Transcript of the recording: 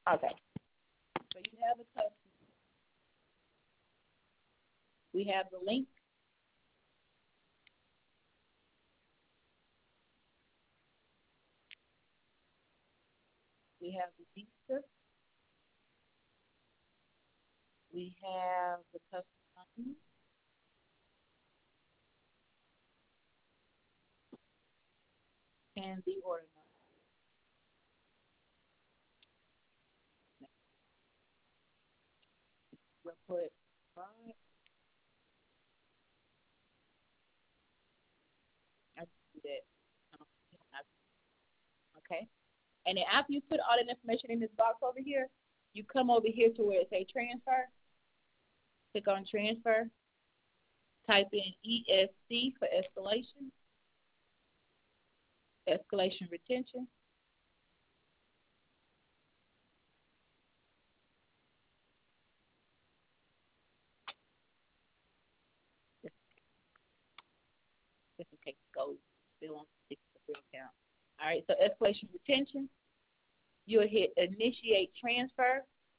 Okay. So you have the customer. We have the link. We have the linkster. We have the customer and the order number. We'll put right. I do that. Um, Okay. And then after you put all that information in this box over here, you come over here to where it say transfer. Click on transfer. Type in ESC for escalation, escalation retention. Just, just in case it goes still on the real count. All right. So escalation retention. You'll hit initiate transfer.